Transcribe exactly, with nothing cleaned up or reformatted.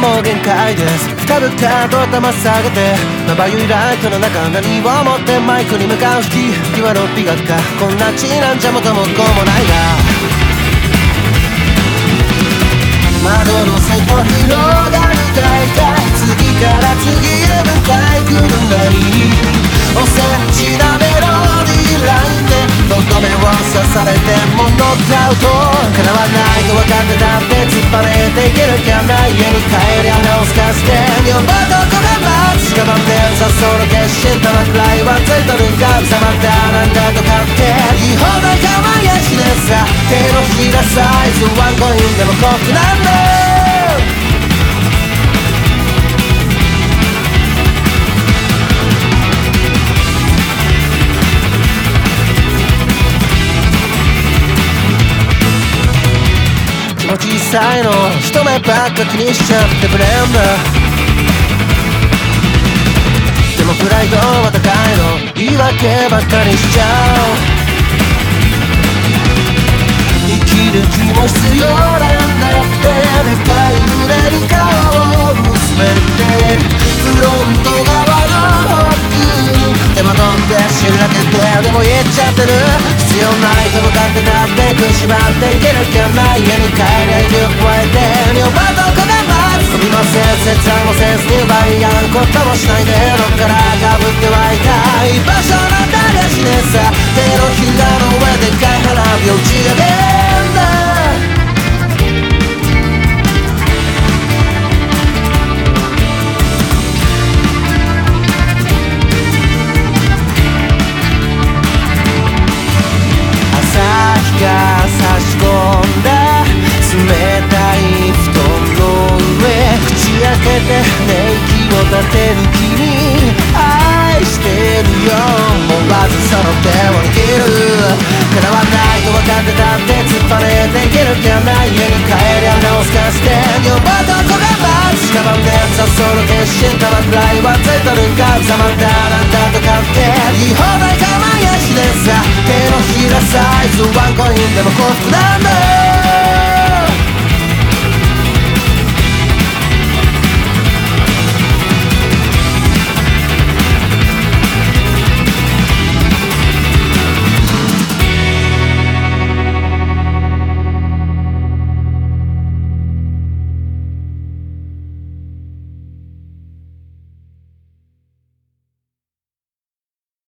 もう限界です。深々と頭下げてまばゆいライトの中何を持ってマイクに向かう引き際の美学かこんな地なんじゃ元も子もないが窓の外広がる大海次から次へ向かい来るなりおセンチなメロディーラインでとどめを刺されてもノックアウト叶わないと分かってたって突っ張れていけるかな家に帰りゃ直すかして呼ばどこが待つ我慢でさその決心たまくらいはついとるんかざまったなんだとかって言い放題かまやしねさ手のひらサイズワンコインでもコップなんだ小さいの一目ばっか気にしちゃってブレンダーでもプライドは高いの言い訳ばっかりしちゃう生きる気も必要なんだよってでかい濡れる顔を結べてフロント側のホックでもどんで知るだけででも言っちゃってる必要ないと向かってなってくしまっていけるかな家に帰りゃいる加えて女房どこで待つ飛びません切断もせずに奪い合うこともしないでどっからかぶってはいたい場所なんだりゃしねえさ手のひらの上でかい花火を打ち上げんだが差し込んだ冷たい布団の上口開けて寝息を立てる君愛してるよ思わずその手を握る叶わないと分かってたって突っ張れていけるかな家に帰りゃ直すかして女房どこが待つ我慢でさその決心たまくらいはついとるんかざまったなんだとかって言い放題かまやしねさ手のひらサイズワンコインでも幸福なんだ